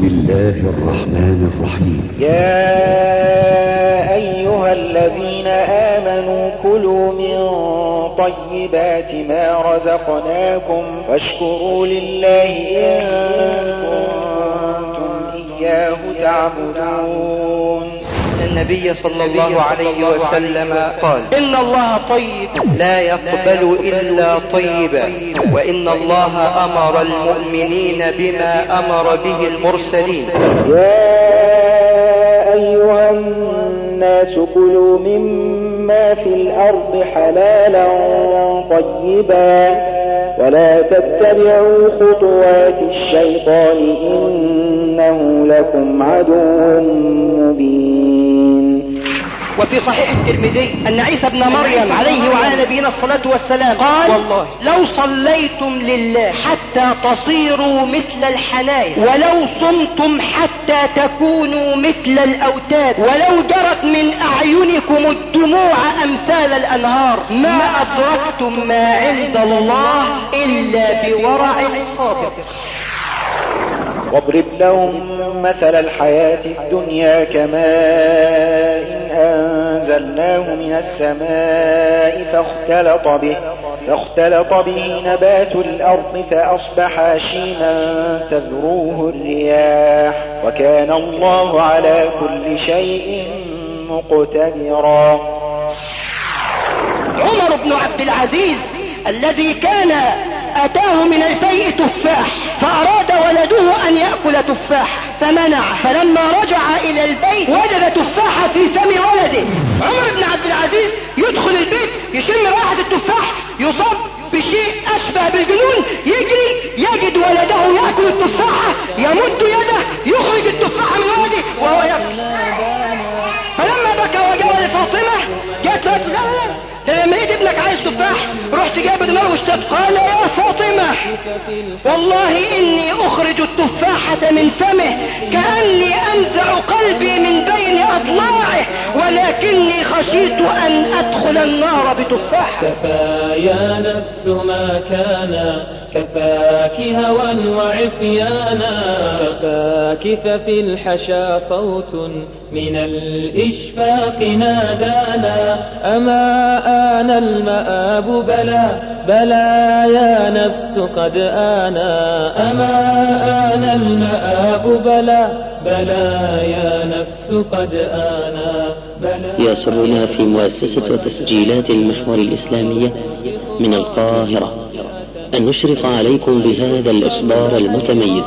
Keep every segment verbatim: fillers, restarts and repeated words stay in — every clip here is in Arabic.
الله الرحمن الرحيم. يا أيها الذين آمنوا كلوا من طيبات ما رزقناكم واشكروا لله إن كنتم إياه تعبدون. النبي صلى الله عليه وسلم قال: إن الله طيب لا يقبل إلا طيبا، وإن الله أمر المؤمنين بما أمر به المرسلين. يا أيها الناس كلوا مما في الأرض حلالا طيبا ولا تتبعوا خطوات الشيطان إنه لكم عدو مبين. وفي صحيح الترمذي أن عيسى بن مريم عليه وعلى نبينا الصلاة والسلام قال: والله لو صليتم لله حتى تصيروا مثل الحنايا، ولو صمتم حتى تكونوا مثل الأوتاد، ولو جرت من أعينكم الدموع أمثال الأنهار، ما أدركتم ما عند الله إلا بورع صادق. واضرب لهم مثل الحياة الدنيا كماء أنزلناه من السماء فاختلط به, فاختلط به نبات الأرض فأصبح هشيما تذروه الرياح وكان الله على كل شيء مقتدرا. عمر بن عبد العزيز الذي كان أتاه من الفيء تفاح، فأراد ولده أن يأكل تفاح فمنع، فلما رجع إلى البيت وجد تفاحة في فم ولده. عمر بن عبد العزيز يدخل البيت يشم رائحة التفاح، يصاب بشيء أشبه بالجنون، يجري يجد ولده يأكل التفاحة، يمد يده يخرج التفاحة من ولده وهو يبكي. فلما بكى وجاء لفاطمة جاءت له: لا لا لما لقيت ابنك عايز تفاح رحت جايب دماغه واشتد. قال: يا فاطمة والله إني أخرج التفاحة من فمه كأني أنزع قلبي من بين أضلاعه، ولكني خشيت أن أدخل النار بتفاحة. كفى يا نفس ما كان، كفاك هوى وعصيانا، كفاك ففي الحشا صوت من الإشفاق نادانا. أما آن المآب بلى بلى يا نفس قد آنا، أما آن المآب بلى بلى يا نفس قد آنا. يسرنا في مؤسسة وتسجيلات المحور الإسلامية من القاهرة أن نشرف عليكم بهذا الإصدار المتميز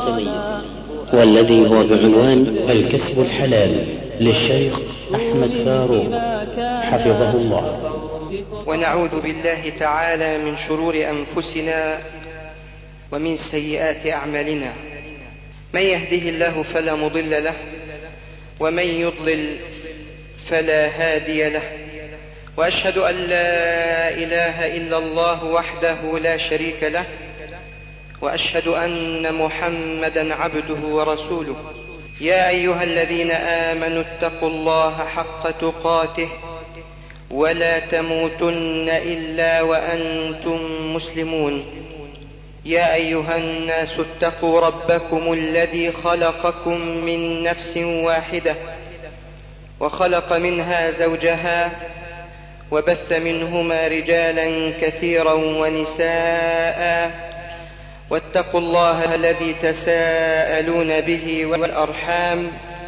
والذي هو بعنوان الكسب الحلال للشيخ أحمد فاروق حفظه الله. ونعوذ بالله تعالى من شرور أنفسنا ومن سيئات أعمالنا، من يهده الله فلا مضل له ومن يضلل فلا هادي له، وأشهد أن لا إله إلا الله وحده لا شريك له، وأشهد أن محمدا عبده ورسوله. يا أيها الذين آمنوا اتقوا الله حق تقاته ولا تموتن إلا وأنتم مسلمون. يا أيها الناس اتقوا ربكم الذي خلقكم من نفس واحدة وخلق منها زوجها وبث منهما رجالا كثيرا ونساء، واتقوا الله الذي تساءلون به والأرحام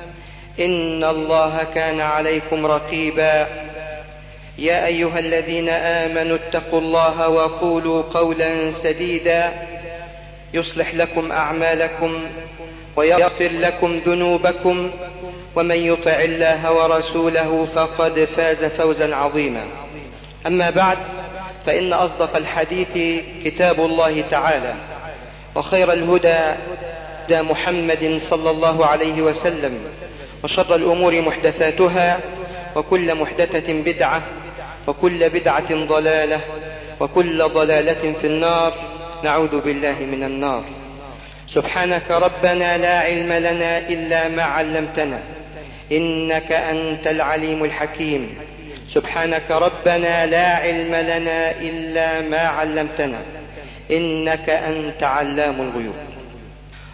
إن الله كان عليكم رقيبا. يا أيها الذين آمنوا اتقوا الله وقولوا قولا سديدا يصلح لكم أعمالكم ويغفر لكم ذنوبكم، ومن يطع الله ورسوله فقد فاز فوزا عظيما. أما بعد، فإن أصدق الحديث كتاب الله تعالى، وخير الهدى هدى محمد صلى الله عليه وسلم، وشر الأمور محدثاتها، وكل محدثة بدعة، وكل بدعة ضلالة، وكل ضلالة في النار. نعوذ بالله من النار. سبحانك ربنا لا علم لنا إلا ما علمتنا إنك أنت العليم الحكيم. سبحانك ربنا لا علم لنا إلا ما علمتنا إنك أنت علام الغيوب.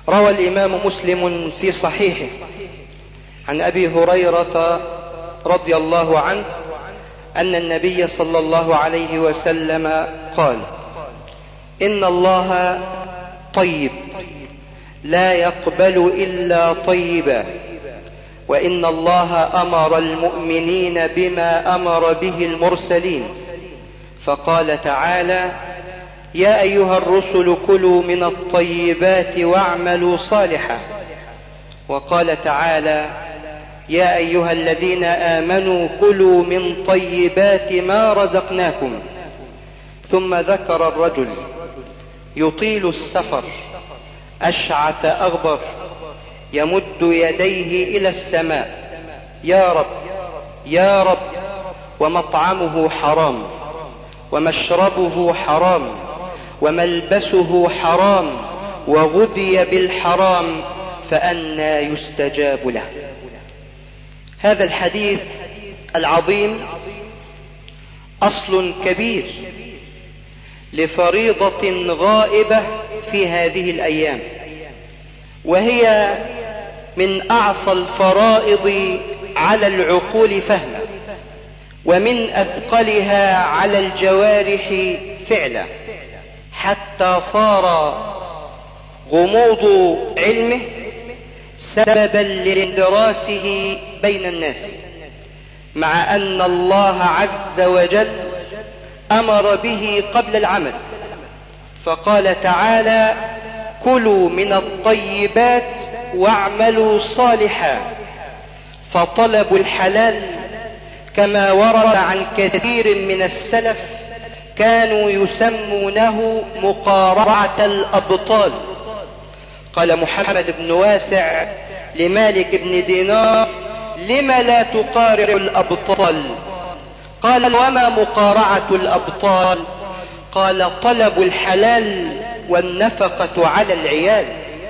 روى الإمام مسلم في صحيحه عن أبي هريرة رضي الله عنه أن النبي صلى الله عليه وسلم قال: إن الله طيب لا يقبل إلا طيبا، وإن الله أمر المؤمنين بما أمر به المرسلين، فقال تعالى: يا أيها الرسل كلوا من الطيبات واعملوا صالحا. وقال تعالى: يا أيها الذين آمنوا كلوا من طيبات ما رزقناكم. ثم ذكر الرجل يطيل السفر أشعث أغبر يمد يديه إلى السماء: يا رب يا رب، ومطعمه حرام ومشربه حرام وملبسه حرام وغذي بالحرام، فأنى يستجاب له. هذا الحديث العظيم أصل كبير لفريضة غائبة في هذه الأيام، وهي من أعصى الفرائض على العقول فهما، ومن أثقلها على الجوارح فعلا، حتى صار غموض علمه سببا لاندراسه بين الناس، مع أن الله عز وجل أمر به قبل العمل، فقال تعالى: كلوا من الطيبات واعملوا صالحا. فطلب الحلال كما ورد عن كثير من السلف كانوا يسمونه مقارعة الأبطال. قال محمد بن واسع لمالك بن دينار: لم لا تقارع الأبطال؟ قال: وما مقارعة الأبطال؟ قال: طلب الحلال والنفقة على العيال.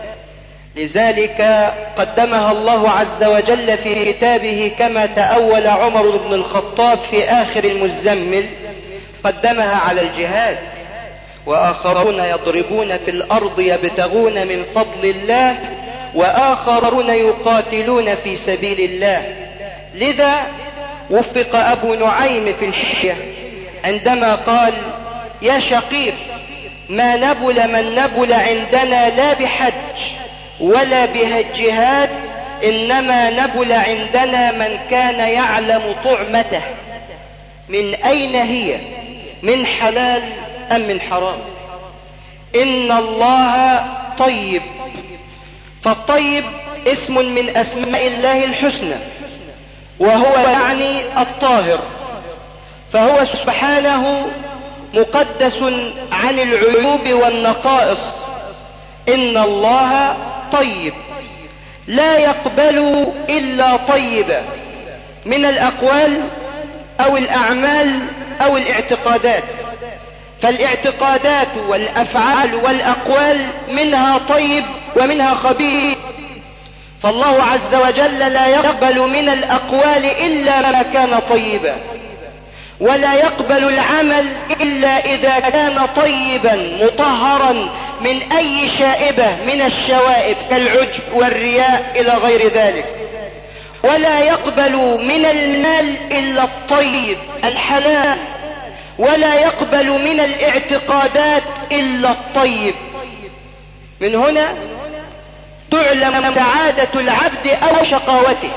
لذلك قدمها الله عز وجل في كتابه كما تأول عمر بن الخطاب في آخر المزمل، قدمها على الجهاد: وآخرون يضربون في الأرض يبتغون من فضل الله وآخرون يقاتلون في سبيل الله. لذا وفق أبو نعيم في الحية عندما قال: يا شقيق، ما نبل من نبل عندنا لا بحج ولا بجهاد، إنما نبل عندنا من كان يعلم طعمته، من أين هي، من حلال أم من حرام. إن الله طيب، فالطيب اسم من أسماء الله الحسنى، وهو يعني الطاهر، فهو سبحانه مقدس عن العيوب والنقائص. إن الله طيب لا يقبل إلا طيبا، من الأقوال أو الأعمال أو الاعتقادات. فالاعتقادات والأفعال والأقوال منها طيب ومنها خبيث، فالله عز وجل لا يقبل من الأقوال إلا ما كان طيبا، ولا يقبل العمل إلا إذا كان طيبا مطهرا من أي شائبة من الشوائب كالعجب والرياء إلى غير ذلك. ولا يقبل من المال إلا الطيب الحلال، ولا يقبل من الاعتقادات إلا الطيب. من هنا تعلم سعادة العبد أو شقاوته،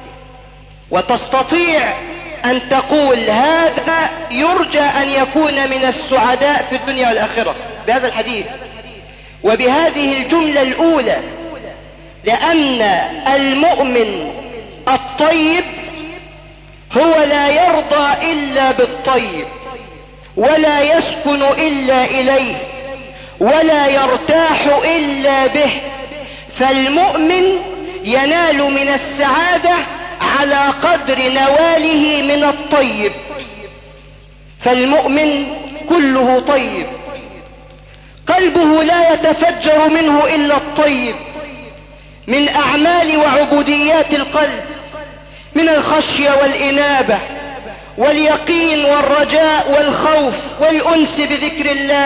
وتستطيع أن تقول هذا يرجى أن يكون من السعداء في الدنيا والآخرة بهذا الحديث وبهذه الجملة الأولى، لأن المؤمن الطيب هو لا يرضى إلا بالطيب، ولا يسكن إلا إليه، ولا يرتاح إلا به. فالمؤمن ينال من السعادة على قدر نواله من الطيب، فالمؤمن كله طيب، قلبه لا يتفجر منه إلا الطيب، من أعمال وعبوديات القلب، من الخشية والإنابة واليقين والرجاء والخوف والأنس بذكر الله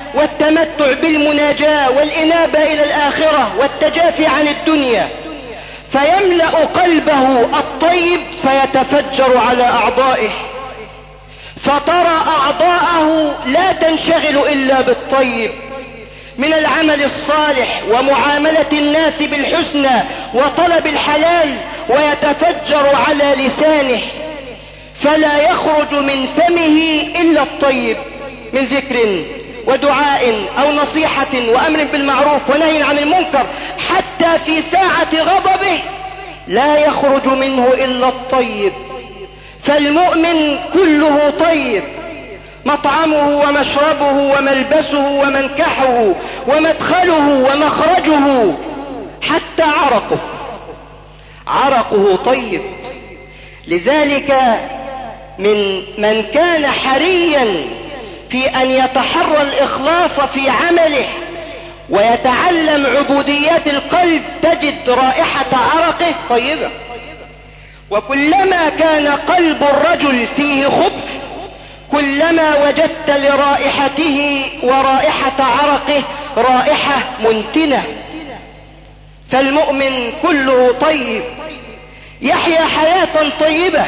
والتمتع بالمناجاة والإنابة إلى الآخرة والتجافي عن الدنيا، فيملأ قلبه الطيب فيتفجر على أعضائه، فترى أعضاءه لا تنشغل إلا بالطيب من العمل الصالح ومعاملة الناس بالحسنى وطلب الحلال، ويتفجر على لسانه فلا يخرج من فمه إلا الطيب من ذكر ودعاء أو نصيحة وأمر بالمعروف ونهي عن المنكر، حتى في ساعة غضبه لا يخرج منه إلا الطيب. فالمؤمن كله طيب، مطعمه ومشربه وملبسه ومنكحه ومدخله ومخرجه، حتى عرقه عرقه طيب. لذلك من من كان حريا في أن يتحرى الإخلاص في عمله ويتعلم عبوديات القلب تجد رائحة عرقه طيبة. وكلما كان قلب الرجل فيه خبث كلما وجدت لرائحته ورائحة عرقه رائحة منتنة. فالمؤمن كله طيب يحيا حياة طيبة،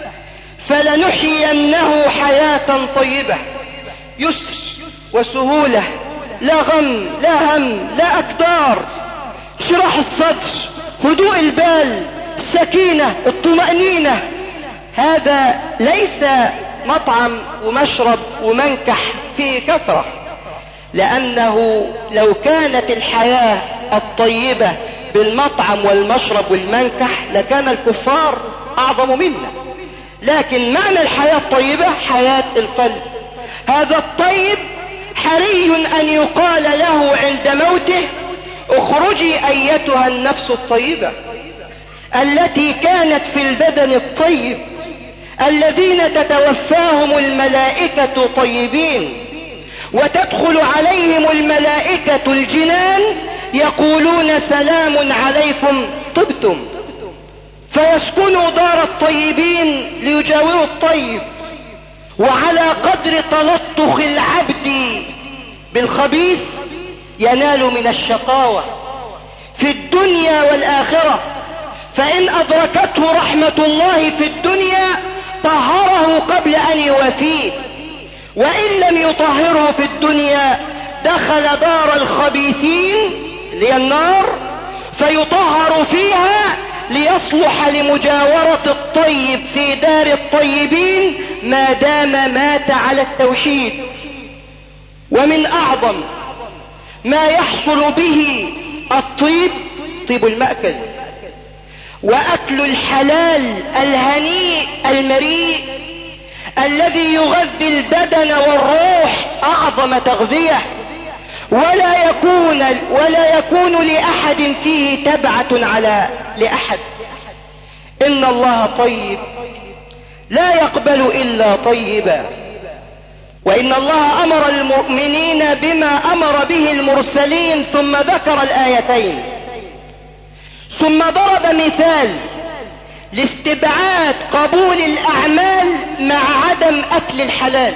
فلنحيينه حياة طيبة، يسر وسهولة، لا غم لا هم لا أكدار، شرح الصدر، هدوء البال، السكينة، الطمأنينة. هذا ليس مطعم ومشرب ومنكح في كثرة، لأنه لو كانت الحياة الطيبة بالمطعم والمشرب والمنكح لكان الكفار أعظم منا. لكن معنى الحياة الطيبة حياة القلب. هذا الطيب حري أن يقال له عند موته: اخرجي أيتها النفس الطيبة التي كانت في البدن الطيب الذين تتوفاهم الملائكة طيبين، وتدخل عليهم الملائكة الجنان يقولون سلام عليكم طبتم، فيسكنوا دار الطيبين ليجاوروا الطيب. وعلى قدر تلطخ العبد بالخبيث ينال من الشقاوة في الدنيا والآخرة، فإن أدركته رحمة الله في الدنيا طهره قبل أن يوافيه، وإن لم يطهره في الدنيا دخل دار الخبيثين لي النار فيطهر فيها ليصلح لمجاورة الطيب في دار الطيبين ما دام مات على التوحيد. ومن أعظم ما يحصل به الطيب طيب المأكل، وأكل الحلال الهنيء المريء الذي يغذي البدن والروح أعظم تغذية، ولا يكون ولا يكون لأحد فيه تبعة على لأحد. إن الله طيب لا يقبل إلا طيبا. وإن الله أمر المؤمنين بما أمر به المرسلين، ثم ذكر الآيتين، ثم ضرب مثال لاستبعاد قبول الأعمال مع عدم أكل الحلال.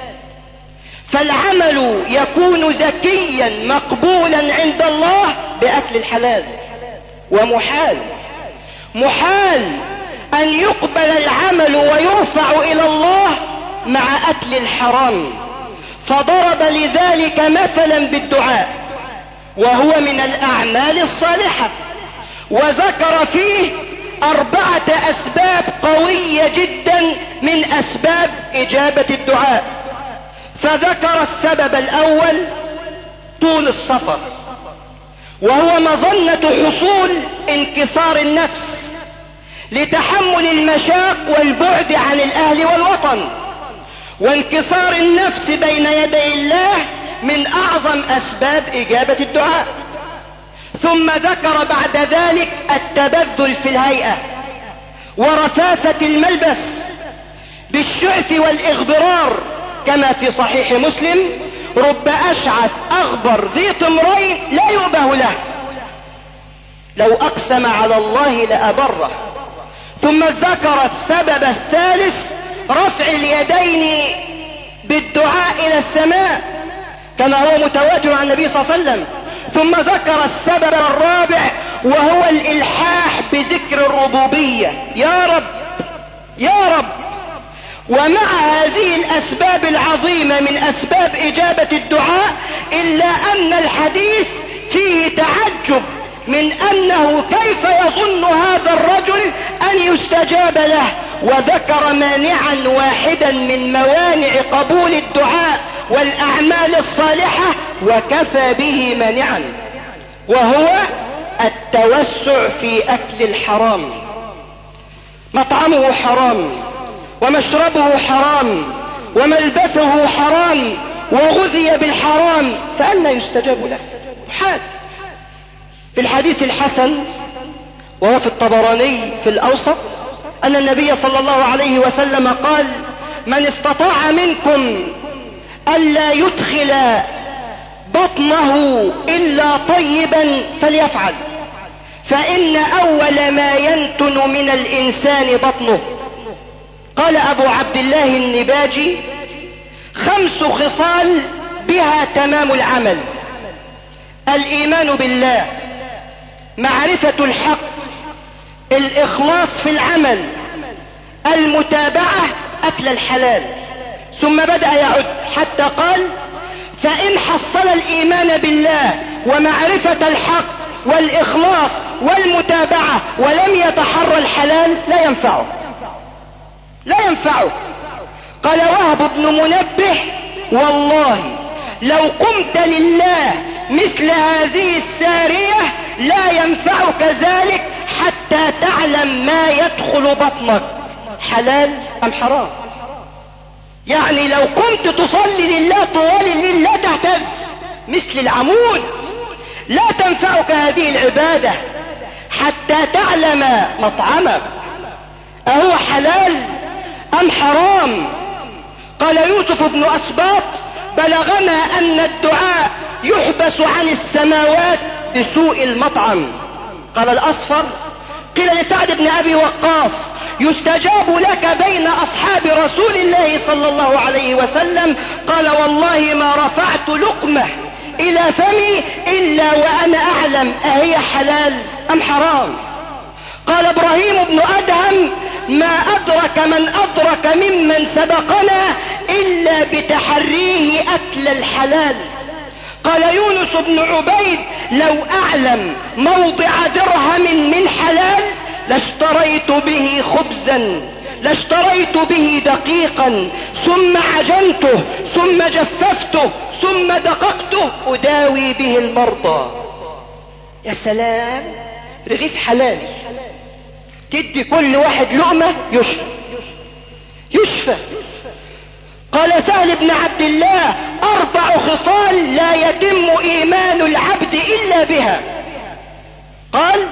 فالعمل يكون زكيا مقبولا عند الله بأكل الحلال، ومحال محال أن يقبل العمل ويرفع إلى الله مع أكل الحرام. فضرب لذلك مثلا بالدعاء وهو من الأعمال الصالحة، وذكر فيه أربعة أسباب قوية جدا من أسباب إجابة الدعاء. فذكر السبب الأول طول السفر، وهو مظنة حصول انكسار النفس لتحمل المشاق والبعد عن الأهل والوطن. وانكسار النفس بين يدي الله من أعظم أسباب إجابة الدعاء. ثم ذكر بعد ذلك التبذل في الهيئة ورثاثة الملبس بالشعث والإغبرار، كما في صحيح مسلم: رب أشعث أغبر ذي طمرين لا يؤبه له، لو أقسم على الله لأبره. ثم ذكر السبب الثالث رفع اليدين بالدعاء إلى السماء، كما هو متواتر عن النبي صلى الله عليه وسلم. ثم ذكر السبب الرابع وهو الإلحاح بذكر الربوبية، يا رب يا رب. ومع هذه الأسباب العظيمة من أسباب إجابة الدعاء، إلا أن الحديث فيه تعجب من أنه كيف يظن هذا الرجل أن يستجاب له، وذكر مانعا واحدا من موانع قبول الدعاء والأعمال الصالحة وكفى به مانعا، وهو التوسع في أكل الحرام. مطعمه حرام ومشربه حرام وملبسه حرام وغذي بالحرام، فأنا يستجاب له؟ حاد. في الحديث الحسن وهو في الطبراني في الأوسط أن النبي صلى الله عليه وسلم قال: من استطاع منكم ألا يدخل بطنه إلا طيبا فليفعل، فإن أول ما ينتن من الإنسان بطنه. قال أبو عبد الله النباجي: خمس خصال بها تمام العمل: الإيمان بالله، معرفة الحق، الإخلاص في العمل، المتابعة، أكل الحلال. ثم بدأ يعد حتى قال: فإن حصل الإيمان بالله ومعرفة الحق والإخلاص والمتابعة ولم يتحرى الحلال لا ينفعه لا ينفعه. قال وهب بن منبه: والله لو قمت لله مثل هذه السارية لا ينفعك ذلك حتى تعلم ما يدخل بطنك حلال أم حرام. يعني لو قمت تصلي لله طوال الليل لا تهتز مثل العمود، لا تنفعك هذه العبادة حتى تعلم مطعمك أهو حلال أم حرام. قال يوسف بن أسباط: بلغنا أن الدعاء يحبس عن السماوات بسوء المطعم. قال الأصفر: قيل لسعد بن أبي وقاص: يستجاب لك بين أصحاب رسول الله صلى الله عليه وسلم. قال والله ما رفعت لقمة إلى فمي إلا وأنا أعلم أهي حلال أم حرام. قال إبراهيم بن أدهم: ما أدرك من أدرك ممن سبقنا إلا بتحريه أكل الحلال. قال يونس بن عبيد: لو أعلم موضع درهم من حلال لاشتريت به خبزا لاشتريت به دقيقا ثم عجنته ثم جففته ثم دققته أداوي به المرضى. يا سلام، رغيف حلالي تدي كل واحد لقمة يشفى يشفى. قال سهل بن عبد الله: أربع خصال لا يتم إيمان العبد إلا بها. قال: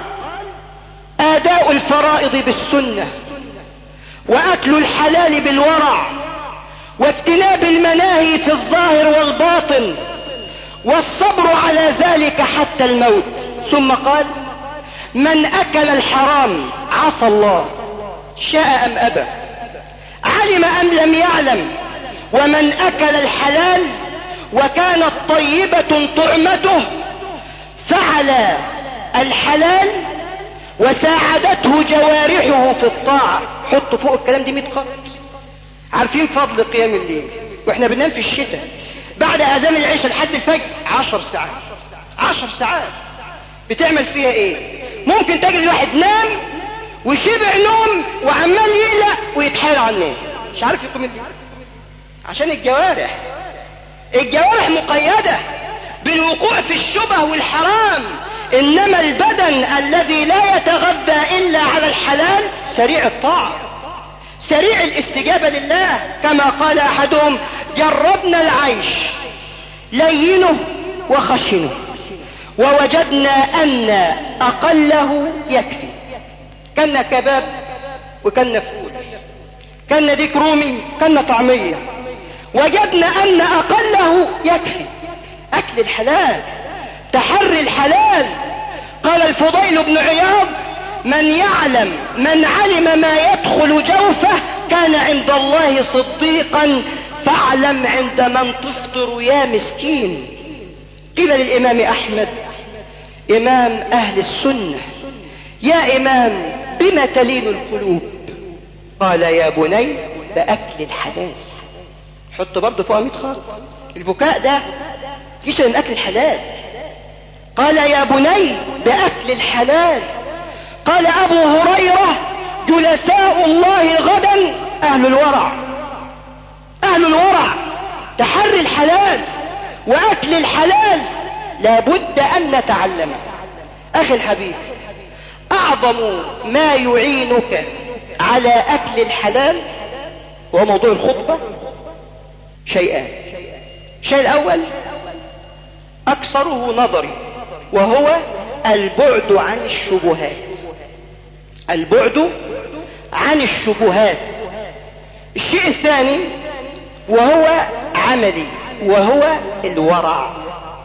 آداء الفرائض بالسنة، وأكل الحلال بالورع، واجتناب المناهي في الظاهر والباطن، والصبر على ذلك حتى الموت. ثم قال: من أكل الحرام عصى الله شاء أم أبى، علم أم لم يعلم. ومن أكل الحلال وكانت طيبة طعمته فعل الحلال وساعدته جوارحه في الطاعة. حطوا فوق الكلام دي مئة خط. عارفين فضل قيام الليل واحنا بننام في الشتاء بعد اذان العشاء لحد الفجر عشر ساعات عشر ساعات بتعمل فيها ايه؟ ممكن تجد الواحد نام وشبع نوم وعمال يقلق ويتحايل على النوم مش عارف يقوم الليل عشان الجوارح الجوارح مقيدة بالوقوع في الشبه والحرام. انما البدن الذي لا يتغذى الا على الحلال سريع الطاعة سريع الاستجابة لله. كما قال احدهم: جربنا العيش لينه وخشنه ووجدنا ان اقله يكفي. كنا كباب وكنا فول، كنا ديك رومي، كنا طعمية، وجدنا ان اقله يكفي. اكل الحلال، تحري الحلال. قال الفضيل بن عياض: من يعلم من علم ما يدخل جوفه كان عند الله صديقا فاعلم عند من تفطر يا مسكين. قيل للإمام أحمد إمام أهل السنة: يا إمام بما تلين القلوب؟ قال: يا بني بأكل الحلال. حط برضه فوق مئة خط. البكاء ده ليس من أكل الحلال. قال: يا بني بأكل الحلال. قال أبو هريرة: جلساء الله غدا أهل الورع. أهل الورع تحري الحلال وأكل الحلال لابد أن نتعلمه. أخي الحبيب، أعظم ما يعينك على أكل الحلال وهو موضوع الخطبة شيئان. الشيء الأول أكثره نظري، وهو البعد عن الشبهات. البعد عن الشبهات. الشيء الثاني وهو عملي، وهو الورع.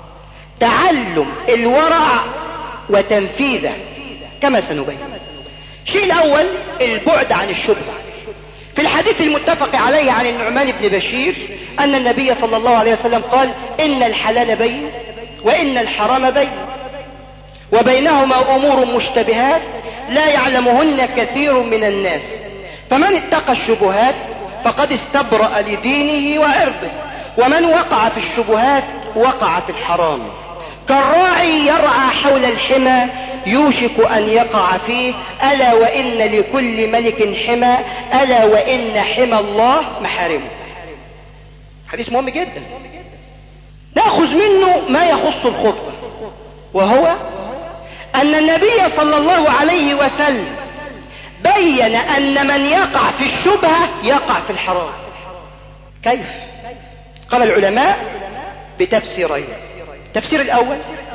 تعلم الورع وتنفيذه كما سنبين. الشيء الأول البعد عن الشبهة. في الحديث المتفق عليه عن النعمان بن بشير أن النبي صلى الله عليه وسلم قال: إن الحلال بين وإن الحرام بين وبينهما أمور مشتبهات لا يعلمهن كثير من الناس، فمن اتقى الشبهات فقد استبرأ لدينه وعرضه، ومن وقع في الشبهات وقع في الحرام. كالراعي يرعى حول الحمى يوشك أن يقع فيه، ألا وإن لكل ملك حمى، ألا وإن حمى الله محارمه. حديث مهم جدا نأخذ منه ما يخص الخطبة، وهو أن النبي صلى الله عليه وسلم بين أن من يقع في الشبهة يقع في الحرام. كيف؟ قال العلماء بتفسيرين. التفسير الأول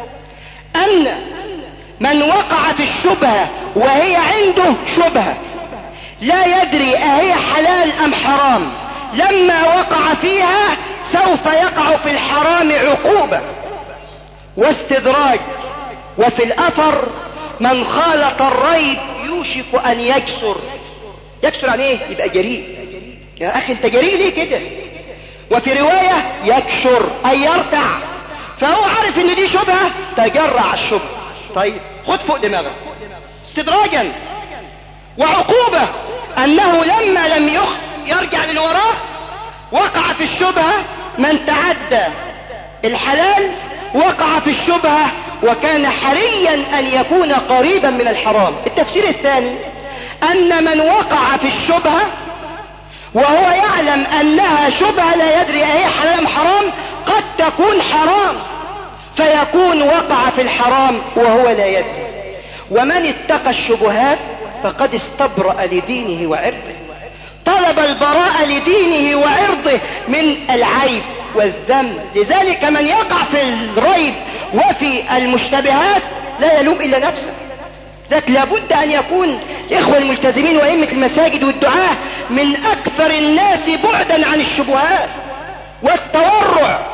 أن من وقع في الشبهة وهي عنده شبهة لا يدري أهي حلال أم حرام، لما وقع فيها سوف يقع في الحرام عقوبة واستدراج. وفي الأثر: من خالط الريب يوشك أن يكسر. يكسر عن ايه؟ يبقى جريء. يا أخي انت جريء ليه كده؟ وفي رواية يكشر أي يرتع، فهو عارف ان دي شبهة تجرع الشبهة. طيب خد فوق دماغك. استدراجا وعقوبة أنه لما لم يخ يرجع للوراء وقع في الشبهة. من تعدى الحلال وقع في الشبهة وكان حريا أن يكون قريبا من الحرام. التفسير الثاني أن من وقع في الشبهة وهو يعلم أنها شبهة لا يدري أهي حلال أم حرام، قد تكون حرام فيكون وقع في الحرام وهو لا يدري. ومن اتقى الشبهات فقد استبرأ لدينه وعرضه، طلب البراءة لدينه وعرضه من العيب والذنب. لذلك من يقع في الريب وفي المشتبهات لا يلوم إلا نفسه. ذلك لابد أن يكون الإخوة الملتزمين وأئمة المساجد والدعاة من أكثر الناس بعدا عن الشبهات والتورع.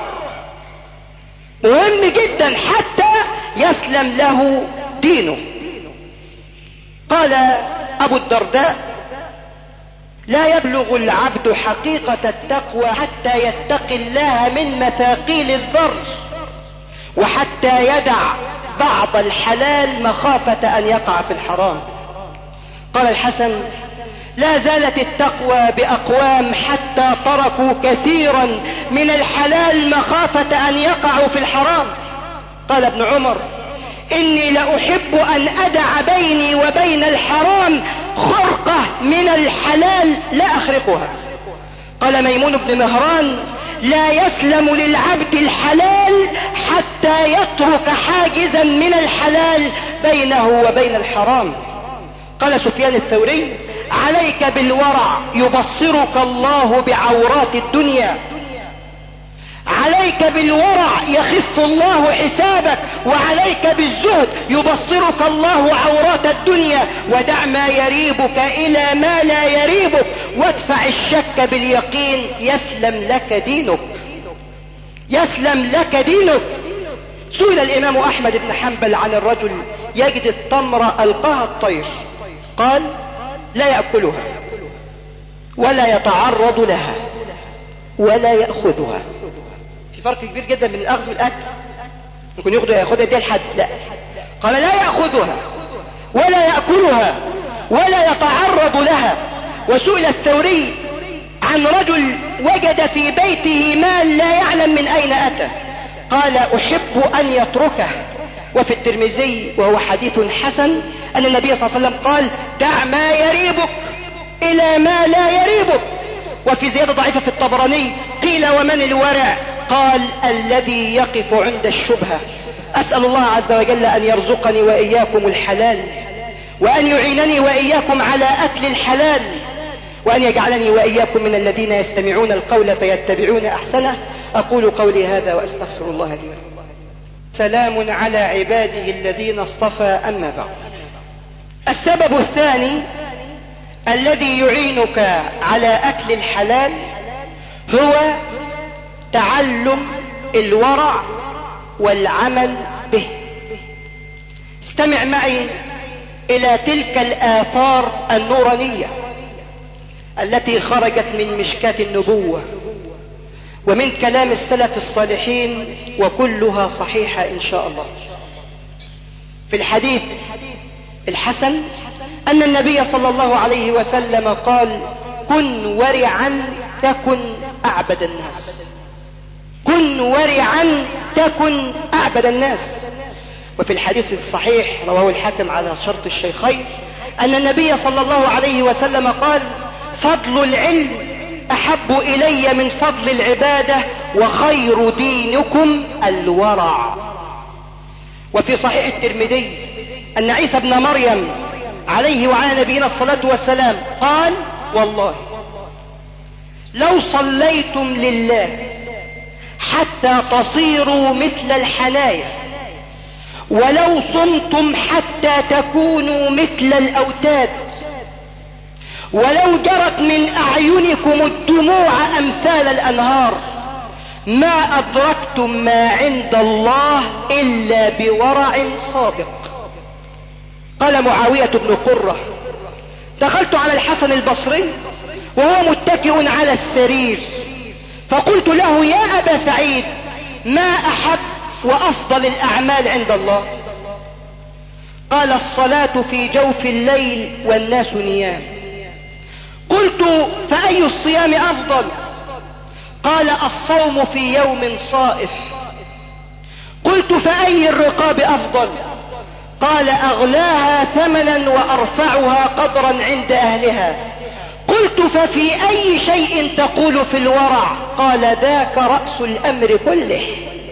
مهم جدا حتى يسلم له دينه. قال أبو الدرداء: لا يبلغ العبد حقيقة التقوى حتى يتقي الله من مثاقيل الذر، وحتى يدع بعض الحلال مخافة أن يقع في الحرام. قال الحسن: لا زالت التقوى بأقوام حتى تركوا كثيرا من الحلال مخافة أن يقعوا في الحرام. قال ابن عمر: إني لأحب أن أدع بيني وبين الحرام خرقة من الحلال لا أخرقها. قال ميمون بن مهران: لا يسلم للعبد الحلال حتى يترك حاجزا من الحلال بينه وبين الحرام. قال سفيان الثوري: عليك بالورع يبصرك الله بعورات الدنيا. عليك بالورع يخف الله حسابك، وعليك بالزهد يبصرك الله عورات الدنيا. ودع ما يريبك إلى ما لا يريبك، وادفع الشك باليقين يسلم لك دينك. يسلم لك دينك. سئل الإمام أحمد بن حنبل عن الرجل يجد التمرة ألقاها الطير، قال: لا يأكلها ولا يتعرض لها، ولا يأخذها. في فرق كبير جدا بين الأخذ والأكل. ممكن ياخدها ياخدها دي الحد، لا، قال لا يأخذها ولا يأكلها ولا يتعرض لها. وسئل الثوري عن رجل وجد في بيته مال لا يعلم من أين أتى، قال أحب أن يتركه. وفي الترمذي وهو حديث حسن أن النبي صلى الله عليه وسلم قال دع ما يريبك إلى ما لا يريبك. وفي زيادة ضعيفة في الطبراني قيل ومن الورع؟ قال الذي يقف عند الشبهة. أسأل الله عز وجل أن يرزقني وإياكم الحلال، وأن يعينني وإياكم على أكل الحلال، وأن يجعلني وإياكم من الذين يستمعون القول فيتبعون أحسنه. أقول قولي هذا وأستغفر الله لي ولكم. سلام على عباده الذين اصطفى. أما بعد، السبب الثاني الذي يعينك على أكل الحلال هو تعلم الورع والعمل به. استمع معي إلى تلك الآثار النورانية التي خرجت من مشكاة النبوة ومن كلام السلف الصالحين، وكلها صحيحة إن شاء الله. في الحديث الحسن أن النبي صلى الله عليه وسلم قال كن ورعا تكن أعبد الناس، كن ورعا تكن أعبد الناس. وفي الحديث الصحيح رواه الحاكم على شرط الشيخين أن النبي صلى الله عليه وسلم قال فضل العلم أحب إلي من فضل العبادة، وخير دينكم الورع. وفي صحيح الترمذي أن عيسى بن مريم عليه وعلى نبينا الصلاة والسلام قال والله لو صليتم لله حتى تصيروا مثل الحنايا، ولو صمتم حتى تكونوا مثل الأوتاد، ولو جرت من أعينكم الدموع أمثال الأنهار، ما أدركتم ما عند الله إلا بورع صادق. قال معاوية بن قرة دخلت على الحسن البصري وهو متكئ على السرير، فقلت له يا أبا سعيد ما أحب وأفضل الأعمال عند الله؟ قال الصلاة في جوف الليل والناس نيام. قلت فأي الصيام أفضل؟ قال الصوم في يوم صائف. قلت فأي الرقاب أفضل؟ قال أغلاها ثمنا وأرفعها قدرا عند أهلها. قلت ففي أي شيء تقول في الورع؟ قال ذاك رأس الأمر كله،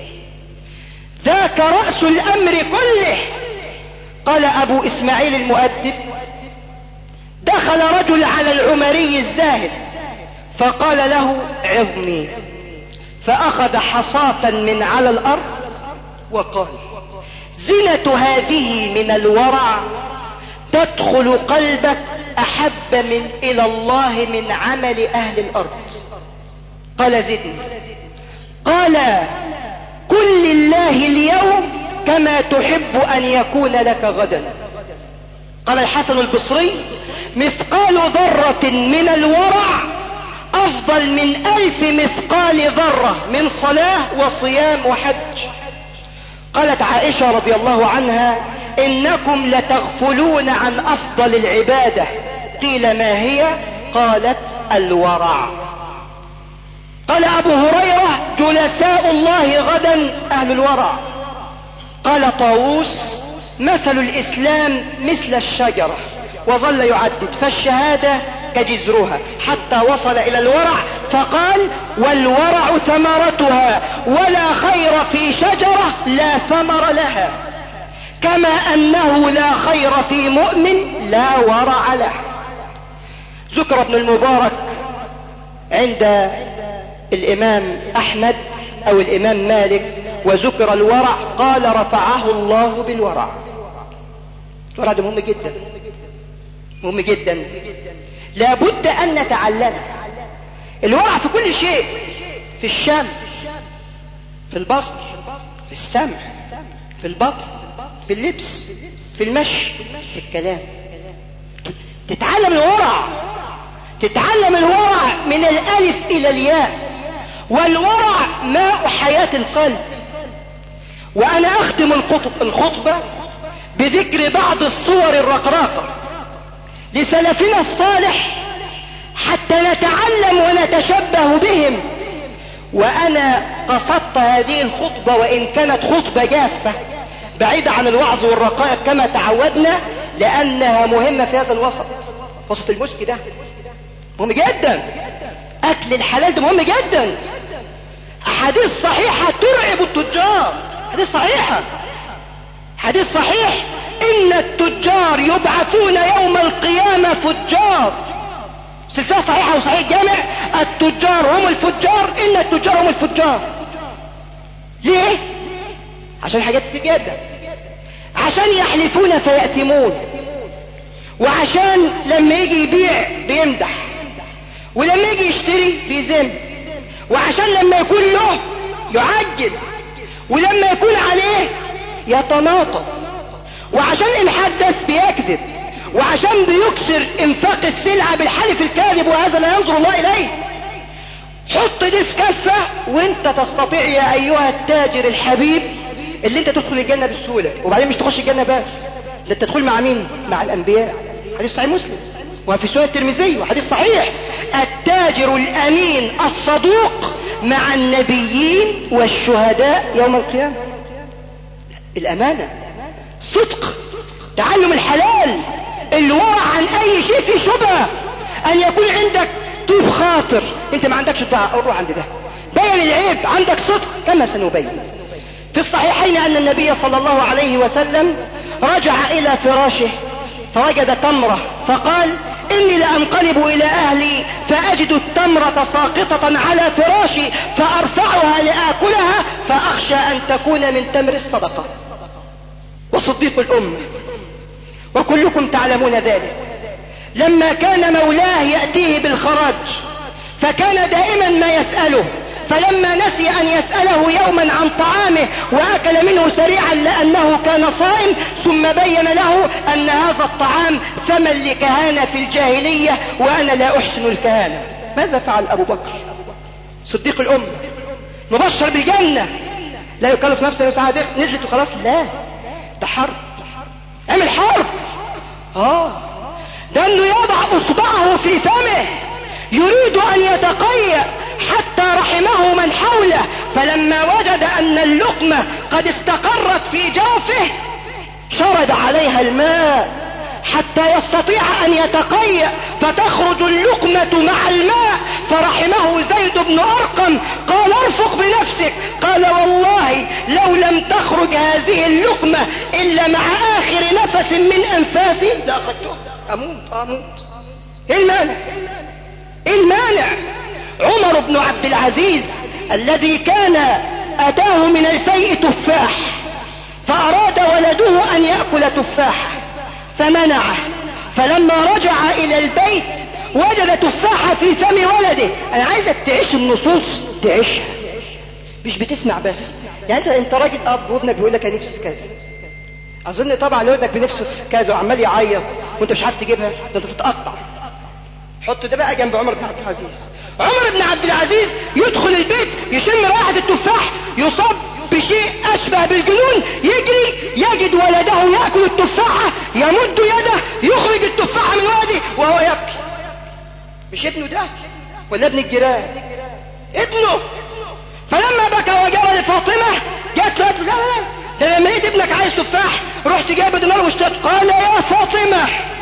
ذاك رأس الأمر كله. قال أبو إسماعيل المؤدب دخل رجل على العمري الزاهد فقال له عظني، فأخذ حصاة من على الأرض وقال زنة هذه من الورع تدخل قلبك أحب من إلى الله من عمل أهل الأرض. قال زدني. قال كن لله اليوم كما تحب أن يكون لك غدا. قال الحسن البصري مثقال ذرة من الورع أفضل من ألف مثقال ذرة من صلاة وصيام وحج. قالت عائشة رضي الله عنها إنكم لتغفلون عن أفضل العبادة. قيل ما هي؟ قالت الورع. قال أبو هريرة جلساء الله غدا أهل الورع. قال طاووس مثل الإسلام مثل الشجرة، وظل يعدد فالشهادة كجذرها حتى وصل إلى الورع فقال والورع ثمرتها، ولا خير في شجرة لا ثمر لها، كما أنه لا خير في مؤمن لا ورع له. ذكر ابن المبارك عند الإمام أحمد أو الإمام مالك وذكر الورع قال رفعه الله بالورع. الورع ده مهم جدا، مهم جدا، لابد أن نتعلمه. الورع في كل شيء، في الشم، في البصر، في السمع، في البطن، في اللبس، في المشي، في الكلام. تتعلم الورع، تتعلم الورع من الألف إلى الياء. والورع ماء حياة القلب. وأنا أختم الخطبة بذكر بعض الصور الرقراقة لسلفنا الصالح حتى نتعلم ونتشبه بهم. وأنا قصدت هذه الخطبة وإن كانت خطبة جافة بعيدة عن الوعظ والرقائق كما تعودنا، لأنها مهمة في هذا الوسط، وسط المسك ده مهم جدا. أكل الحلال ده مهم جدا. أحاديث صحيحة ترعب التجار، حديث صحيحة، حديث صحيح: إن التجار يبعثون يوم القيامة فجار. سلسلة صحيحة وصحيح جامع: التجار هم الفجار، إن التجار هم الفجار. ليه؟ عشان حاجات كتير جدا. عشان يحلفون فيأثمون، وعشان لما يجي يبيع بيمدح، ولما يجي يشتري بيذم، وعشان لما يكون له يعجل، ولما يكون عليه يتناطط، وعشان إن حدث بيكذب، وعشان بيكسر انفاق السلعة بالحلف الكاذب، وهذا لا ينظر الله إليه. حط دي في كفة وانت تستطيع يا أيها التاجر الحبيب اللي انت تدخل الجنة بسهولة. وبعدين مش تخش الجنة بس، ده تدخل مع مين؟ مع الأنبياء. حديث صحيح مسلم وفي سنة الترمذي وحديث صحيح: التاجر الأمين الصدوق مع النبيين والشهداء يوم القيامة. الأمانة، صدق، تعلم الحلال، الورع عن أي شيء في شبهة، أن يكون عندك طيب خاطر، انت ما عندكش طاعة، روح عند ده، بين العيب، عندك صدق كما سنبين. في الصحيحين أن النبي صلى الله عليه وسلم رجع إلى فراشه فوجد تمرة فقال: إني لأنقلب إلى أهلي فأجد التمرة ساقطة على فراشي فأرفعها لآكلها فأخشى أن تكون من تمر الصدقة. وصديق الأمة، وكلكم تعلمون ذلك، لما كان مولاه يأتيه بالخراج فكان دائما ما يسأله، فلما نسي أن يسأله يوما عن طعامه وأكل منه سريعا لأنه كان صائم، ثم بين له أن هذا الطعام ثمن لكهانة في الجاهلية وأنا لا أحسن الكهانة. ماذا فعل أبو بكر صديق الأمة مبشر بالجنة؟ لا يكلف نفسه وسعها نزلت وخلاص، لا، ده حرب، عمل حرب. آه ده أنه يضع أصبعه في فمه يريد أن يتقيأ حتى رحمه من حوله، فلما وجد أن اللقمة قد استقرت في جوفه شرد عليها الماء حتى يستطيع أن يتقيأ، فتخرج اللقمة مع الماء، فرحمه زيد بن أرقم قال: ارفق بنفسك. قال: والله لو لم تخرج هذه اللقمة إلا مع آخر نفس من أنفاسي لأخذته، أموت أموت. إيه المانع؟ إيه المانع؟ عمر بن عبد العزيز الذي كان أتاه من الفيء تفاح، فأراد ولده أن يأكل تفاحة فمنعه، فلما رجع إلى البيت وجد تفاحة في فم ولده. أنا عايزك تعيش النصوص، تعيشها، مش بتسمع بس. يعني أنت أنت راجل أب وابنك بيقول لك أنا نفسي في كذا، أظن طبعا لو ابنك بنفسه في كذا وعمال يعيط وأنت مش عارف تجيبها، ده أنت تتقطع. حط ده بقى جنب عمر بن عبد العزيز. عمر بن عبد العزيز يدخل البيت يشم رائحة التفاح، يصاب بشيء أشبه بالجنون، يجري يجد ولده يأكل التفاحة، يمد يده يخرج التفاحة من ولده وهو يبكي. مش ابنه ده ولا ابن الجيران؟ ابنه. فلما بكى وجاء لفاطمة جاءت له: لا لا ده لما لقيت ابنك عايز تفاح رحت جايب دينار واشتريت. قال: يا فاطمة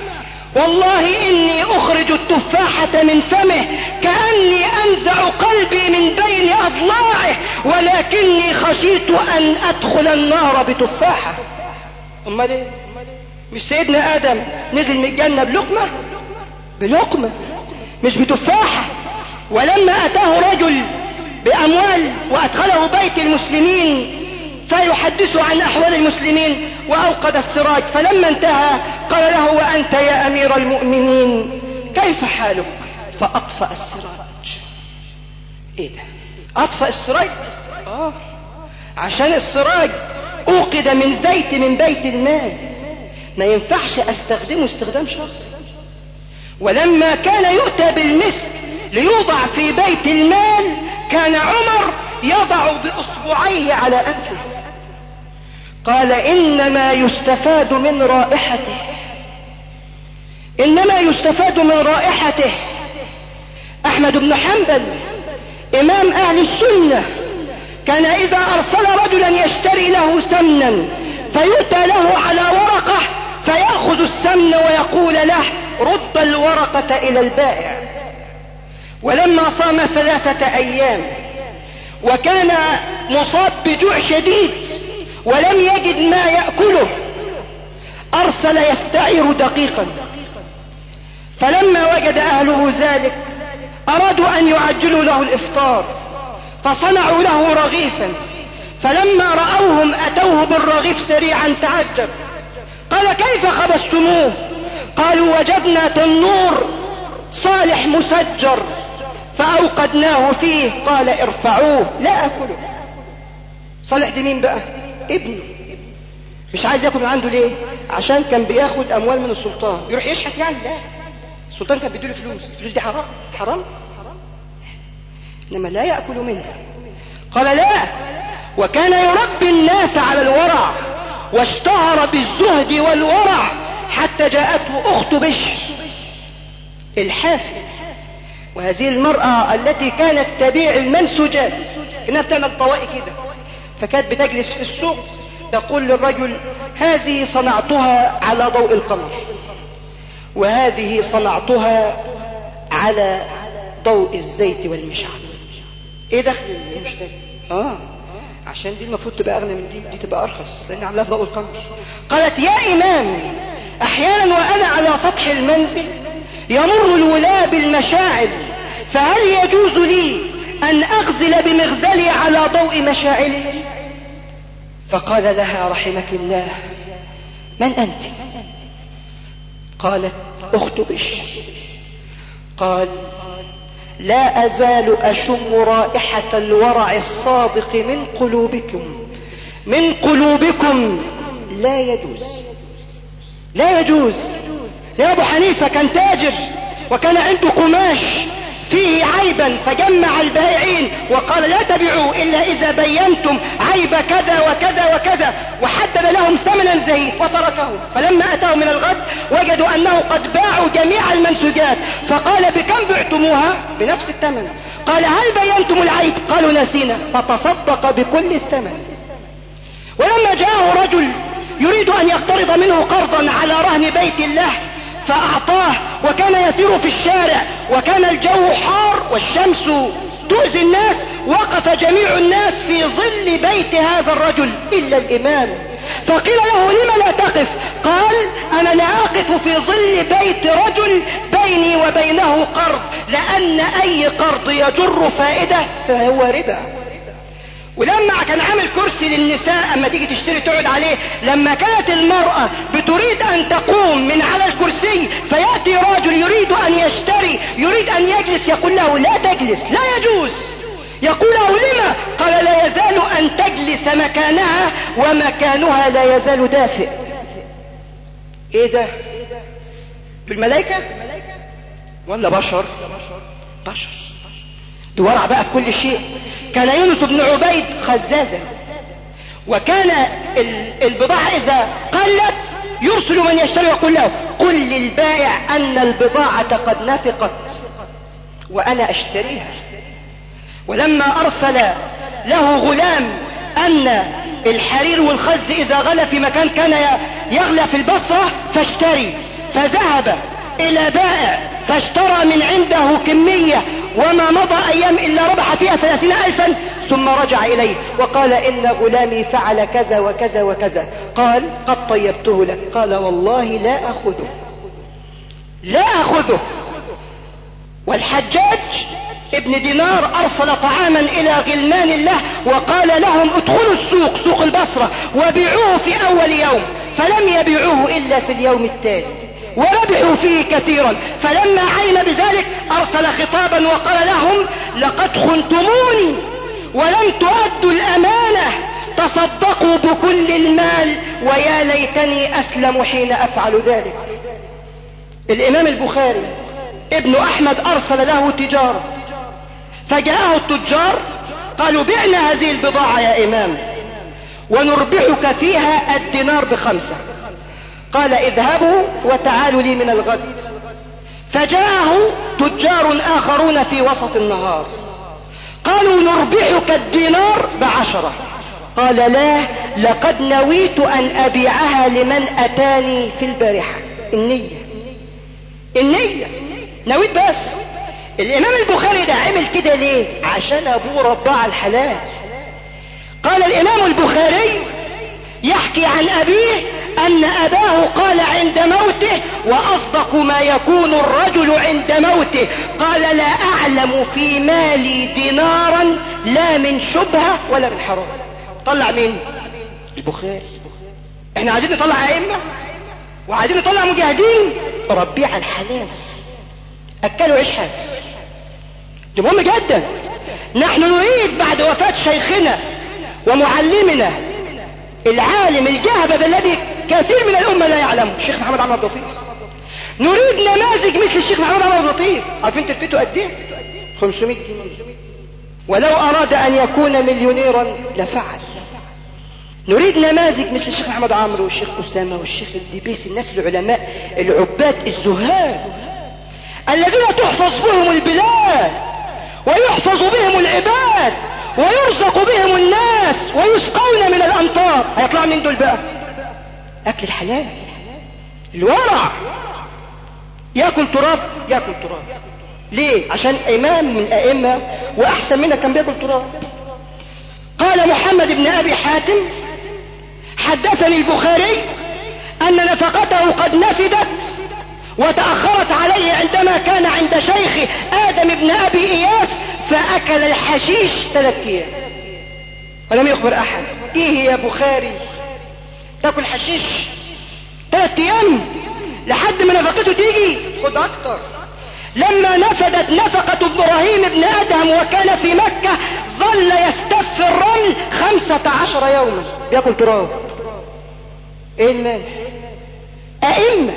والله إني أخرج التفاحة من فمه كأني أنزع قلبي من بين أضلاعه، ولكني خشيت أن أدخل النار بتفاحة. أمال إيه؟ مش سيدنا آدم نزل من الجنة بلقمة؟ بلقمة مش بتفاحة. ولما أتاه رجل بأموال وأدخله بيت المسلمين فيحدث عن أحوال المسلمين وأوقد السراج، فلما انتهى قال له: وأنت يا أمير المؤمنين كيف حالك؟ فأطفأ السراج. إيه ده؟ أطفأ السراج؟ آه عشان السراج أوقد من زيت من بيت المال، ما ينفعش أستخدمه استخدام شخص. ولما كان يؤتى بالمسك ليوضع في بيت المال كان عمر يضع بأصبعيه على أنفه. قال إنما يستفاد من رائحته، إنما يستفاد من رائحته. أحمد بن حنبل إمام أهل السنة كان إذا أرسل رجلا يشتري له سمنا فيؤتى له على ورقة فيأخذ السمن ويقول له رد الورقة إلى البائع. ولما صام ثلاثة أيام وكان مصاب بجوع شديد ولم يجد ما يأكله أرسل يستعير دقيقا، فلما وجد أهله ذلك أرادوا أن يعجلوا له الإفطار فصنعوا له رغيفا، فلما رأوهم أتوه بالرغيف سريعا تعجب. قال كيف خبزتموه؟ قالوا وجدنا تنور صالح مسجر فأوقدناه فيه. قال ارفعوه لا أكله. صالح دي مين بقى؟ ابنه. مش عايز ياكل من عنده ليه؟ عشان كان بياخد أموال من السلطان يروح يشحت يعني. لا، السلطان كان بيديله فلوس، الفلوس دي حرام حرام، إنما لا يأكل منها. قال لا، وكان يربي الناس على الورع واشتهر بالزهد والورع حتى جاءته أخت بشر الحافل، وهذه المرأة التي كانت تبيع المنسوجات كانها بتعمل طوائي كده، فكانت بتجلس في السوق تقول للرجل هذه صنعتها على ضوء القمر وهذه صنعتها على ضوء الزيت والمشعل. ايه دخل المشتري؟ اه عشان دي المفروض تبقى اغلى من دي، دي تبقى ارخص لان عاملاها في ضوء القمر. قالت يا امام احيانا وانا على سطح المنزل يمر الولاة بالمشاعل، فهل يجوز لي ان اغزل بمغزلي على ضوء مشاعلي؟ فقال لها رحمك الله من انت؟ قالت اخت بشر. قال لا أزال أشم رائحة الورع الصادق من قلوبكم من قلوبكم لا يجوز لا يجوز. يا أبو حنيفة كان تاجر وكان عنده قماش فيه عيبا فجمع البائعين وقال لا تبيعوا إلا إذا بينتم عيب كذا وكذا وكذا، وحدد لهم ثمنا زهيد وتركه. فلما أتوا من الغد وجدوا أنه قد باعوا جميع المنسوجات، فقال بكم بعتموها؟ بنفس الثمن. قال هل بينتم العيب؟ قالوا نسينا. فتصدق بكل الثمن. ولما جاءه رجل يريد أن يقترض منه قرضا على رهن بيت الله فأعطاه، وكان يسير في الشارع وكان الجو حار والشمس تؤذي الناس، وقف جميع الناس في ظل بيت هذا الرجل إلا الإمام، فقيل له لم لا تقف؟ قال أنا لا أقف في ظل بيت رجل بيني وبينه قرض، لأن أي قرض يجر فائدة فهو ربا. ولما كان عامل كرسي للنساء اما تيجي تشتري تقعد عليه، لما كانت المرأة بتريد ان تقوم من على الكرسي فيأتي رجل يريد ان يشتري يريد ان يجلس يقول له لا تجلس، لا يجوز. يقول له لما؟ قال لا يزال ان تجلس مكانها ومكانها لا يزال دافئ. ايه ده؟ بالملائكة ولا بشر؟ بشر. دورع بقى في كل شيء. كان يونس بن عبيد خزازا، وكان البضاعة إذا قلت يرسل من يشتري ويقول له قل للبائع أن البضاعة قد نفقت وأنا أشتريها. ولما أرسل له غلام أن الحرير والخز إذا غلى في مكان كان يغلى في البصرة فاشتري، فذهب إلى بائع فاشترى من عنده كمية وما مضى أيام إلا ربح فيها ثلاثين ألفا، ثم رجع إليه وقال إن غلامي فعل كذا وكذا وكذا. قال قد طيبته لك. قال والله لا أخذه لا أخذه. والحجاج ابن دينار أرسل طعاما إلى غلمان الله وقال لهم ادخلوا السوق سوق البصرة وبيعوه في أول يوم، فلم يبيعوه إلا في اليوم التالي وربحوا فيه كثيرا. فلما علم بذلك أرسل خطابا وقال لهم لقد خنتموني ولم تؤدوا الأمانة، تصدقوا بكل المال ويا ليتني أسلم حين أفعل ذلك. الإمام البخاري ابن أحمد أرسل له تجارة، فجاءه التجار قالوا بعنا هذه البضاعة يا إمام ونربحك فيها الدينار بخمسة. قال اذهبوا وتعالوا لي من الغد. فجاءه تجار آخرون في وسط النهار قالوا نربحك الدينار بعشرة. قال لا، لقد نويت أن أبيعها لمن أتاني في البارحة. النية النية نويت بس. الإمام البخاري ده عمل كده ليه؟ عشان أبوه رباه على الحلال. قال الإمام البخاري يحكي عن أبيه أن أباه قال عند موته وأصدق ما يكون الرجل عند موته، قال لا أعلم في مالي دينارا لا من شبهة ولا من حرام. طلع مين؟ البخاري. احنا عايزين نطلع أئمة وعايزين نطلع مجاهدين، ربيه على الحلال، أكلوا عيش حاف. ده مهم جدا. نحن نريد بعد وفاة شيخنا ومعلمنا العالم الجهبذ الذي كثير من الأمة لا يعلمه، الشيخ محمد عمرو عبد اللطيف، نريد نماذج مثل الشيخ محمد عمرو عبد اللطيف. عارفين تربيته قد ايه؟ خمسمائة جنيه. ولو أراد أن يكون مليونيرا لفعل. نريد نماذج مثل الشيخ محمد عمرو والشيخ أسامة والشيخ الدبيسي، الناس العلماء العباد الزهاد الذين تحفظ بهم البلاد ويحفظ بهم العباد ويرزق بهم الناس ويسقون من الأمطار. هيطلع من دول بقى أكل الحلال، الورع، يأكل تراب يأكل تراب. ليه؟ عشان إمام من أئمة وأحسن منه كان بيأكل تراب. قال محمد بن أبي حاتم حدثني البخاري أن نفقته قد نفدت وتأخرت عليه عندما كان عند شيخ آدم بن أبي إياس فأكل الحشيش ثلاث أيام ولم يخبر أحد. إيه يا بخاري تأكل حشيش ثلاث أيام لحد ما نفقته تيجي؟ خد أكتر. لما نفدت نفقة إبراهيم بن أدهم وكان في مكة ظل يستف الرمل خمسة عشر يوما بيأكل تراب. إيه المانع؟ أئمة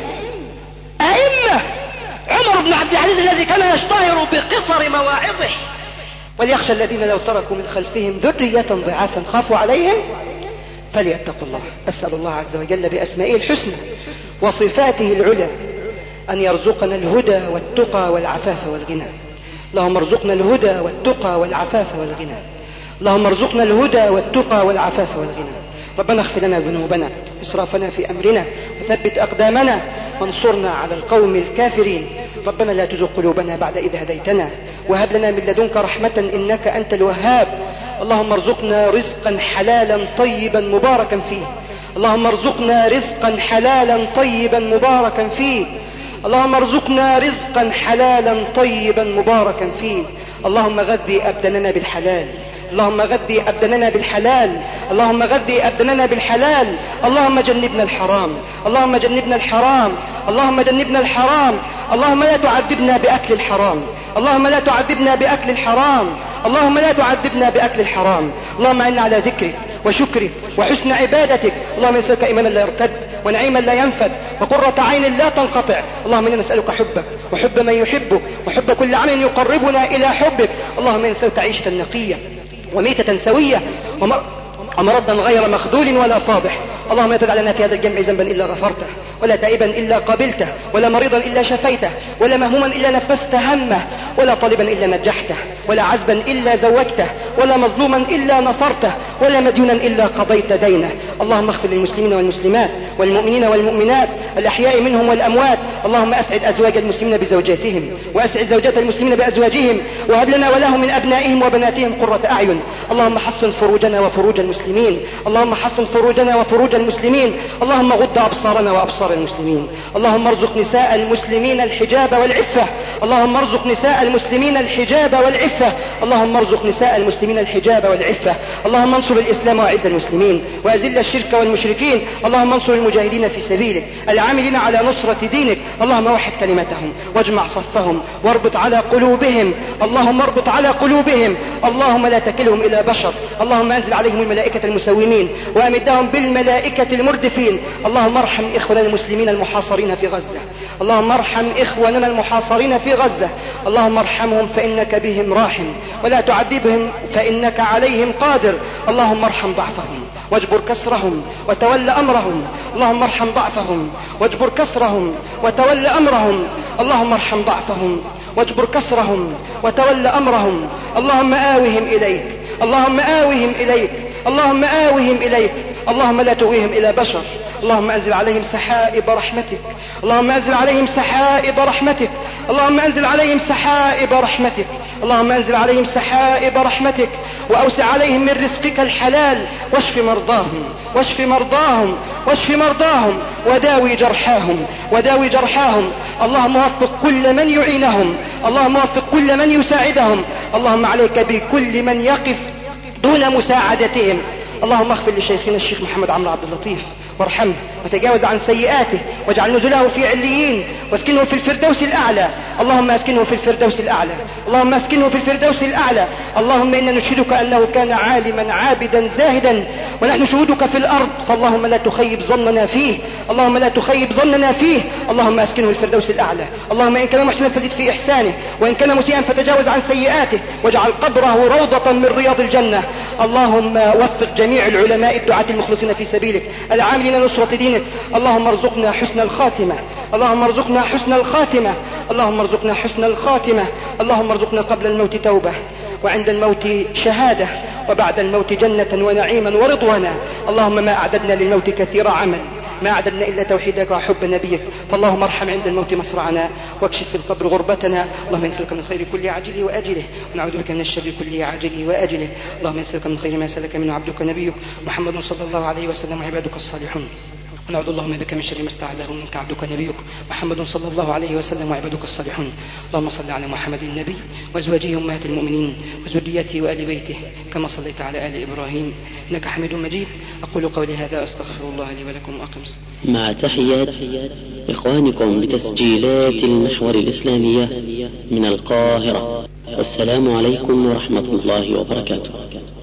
أئمة. عمر بن عبد العزيز الذي كان يشتهر بقصر مواعظه وليخشى الذين لو تركوا من خلفهم ذرية ضعافا خافوا عليهم فليتقوا الله. أسأل الله عز وجل بأسمائه الحسنى وصفاته العلى أن يرزقنا الهدى والتقى والعفاف والغنى. اللهم ارزقنا الهدى والتقى والعفاف والغنى. اللهم ارزقنا الهدى والتقى والعفاف والغنى. ربنا اغفر لنا ذنوبنا إسرافنا في أمرنا وثبت أقدامنا وانصرنا على القوم الكافرين. ربنا لا تزغ قلوبنا بعد إذ هديتنا وهب لنا من لدنك رحمة إنك أنت الوهاب. اللهم ارزقنا رزقا حلالا طيبا مباركا فيه. اللهم ارزقنا رزقا حلالا طيبا مباركا فيه. اللهم ارزقنا رزقا حلالا طيبا مباركا فيه. اللهم غذي أبداننا بالحلال. اللهم غذي أبداننا بالحلال. اللهم غذي أبداننا بالحلال. اللهم جنبنا الحرام. اللهم جنبنا الحرام. اللهم جنبنا الحرام. اللهم لا تعذبنا بأكل الحرام. اللهم لا تعذبنا بأكل الحرام. اللهم لا تعذبنا بأكل الحرام. اللهم إنا على ذكرك وشكرك وحسن عبادتك. اللهم نسألك إيمانا لا يرتد ونعيما لا ينفد وقرة عين لا تنقطع. اللهم إنا نسألك حبك وحب من يحبك وحب كل عمل يقربنا إلى حبك. اللهم إنا نسألك عيشة نقية وميتة سوية ومرضا غير مخذول ولا فاضح. اللهم لا تدع لنا في هذا الجمع ذنبا إلا غفرته ولا تائبا إلا قبلته ولا مريضا إلا شفيته ولا مهموما إلا نفست همه ولا طالبا إلا نجحته ولا عزبا إلا زوجته ولا مظلوما إلا نصرته ولا مديونا إلا قضيت دينه. اللهم اغفر للمسلمين والمسلمات والمؤمنين والمؤمنات الأحياء منهم والأموات. اللهم أسعد أزواج المسلمين بزوجاتهم وأسعد زوجات المسلمين بأزواجهم وهب لنا ولهم من أبنائهم وبناتهم قرة أعين. اللهم حصن فروجنا وفروج المسلمين. اللهم حصن فروجنا وفروج المسلمين. اللهم غض أبصارنا وأبصار المسلمين. اللهم ارزق نساء المسلمين الحجاب والعفة. اللهم ارزق نساء المسلمين الحجاب والعفة. اللهم ارزق نساء المسلمين الحجاب والعفة. اللهم انصر الإسلام وأعز المسلمين وأذل الشرك والمشركين. اللهم انصر المجاهدين في سبيلك العاملين على نصرة دينك. اللهم وحد كلمتهم واجمع صفهم واربط على قلوبهم. اللهم اربط على قلوبهم. اللهم لا تكلهم إلى بشر. اللهم انزل عليهم الملائكة الملائكة المسومين وأمدهم بالملائكة المردفين. اللهم ارحم إخواننا المسلمين المحاصرين في غزة، اللهم ارحم إخواننا المحاصرين في غزة، اللهم ارحمهم فإنك بهم راحم، ولا تعذبهم فإنك عليهم قادر. اللهم ارحم ضعفهم واجبر كسرهم وتول أمرهم، اللهم ارحم ضعفهم واجبر كسرهم وتول أمرهم، اللهم ارحم ضعفهم واجبر كسرهم وتول أمرهم. اللهم آوهم إليك، اللهم آوهم إليك، اللهم آوهم إليك، اللهم لا تويهم إلى بشر. اللهم أنزل عليهم سحائب رحمتك، اللهم أنزل عليهم سحائب رحمتك، اللهم أنزل عليهم سحائب رحمتك، اللهم أنزل عليهم سحائب رحمتك، وأوسع عليهم من رزقك الحلال، واشف مرضاهم واشف مرضاهم واشف مرضاهم وداوي جرحاهم وداوي جرحاهم. اللهم وفق كل من يعينهم، اللهم وفق كل من يساعدهم، اللهم عليك بكل من يقف دون مساعدتهم. اللهم اغفر لشيخنا الشيخ محمد عمرو عبد اللطيف وارحمه وتجاوز عن سيئاته، واجعل نزله في عليين، واسكنه في الفردوس الأعلى. اللهم اسكنه في الفردوس الأعلى، اللهم اسكنه في الفردوس الأعلى. اللهم إنا نشهدك أنه كان عالما عابدا زاهدا، ونحن شهودك في الأرض، فاللهم لا تخيب ظننا فيه، اللهم لا تخيب ظننا فيه. اللهم اسكنه الفردوس الأعلى. اللهم إن كان محسنا فزد في إحسانه، وإن كان مسيئا فتجاوز عن سيئاته، واجعل قبره روضة من رياض الجنة. اللهم وفق جميع العلماء الدعاة المخلصين في سبيلك العاملين نصرة دينك. اللهم ارزقنا حسن الخاتمة، اللهم ارزقنا حسن الخاتمة، اللهم ارزقنا حسن الخاتمة. اللهم ارزقنا قبل الموت توبة، وعند الموت شهادة، وبعد الموت جنة ونعيما ورضوانا. اللهم ما أعددنا للموت كثير عمل، ما أعددنا إلا توحيدك وحب نبيك، فاللهم ارحم عند الموت مصرعنا، واكشف في القبر غربتنا. اللهم نسألك من خير كل عاجله وآجله، ونعوذ بك من الشر كل عاجله وآجله. اللهم نسألك من خير ما سلك منه عبدك نبيك محمد صلى الله عليه وسلم وعبادك الصالحون، ونعوذ اللهم بك من شر ما استعاذه منك عبدك نبيك محمد صلى الله عليه وسلم وعبادك الصالحون. اللهم صل على محمد النبي وازواجه امهات المؤمنين وذريته وآل بيته كما صليت على آل إبراهيم إنك حميد مجيد. أقول قولي هذا أستغفر الله لي ولكم وأقم الصلاة. مع تحيات إخوانكم بتسجيلات المحور الإسلامية من القاهرة، والسلام عليكم ورحمة الله وبركاته.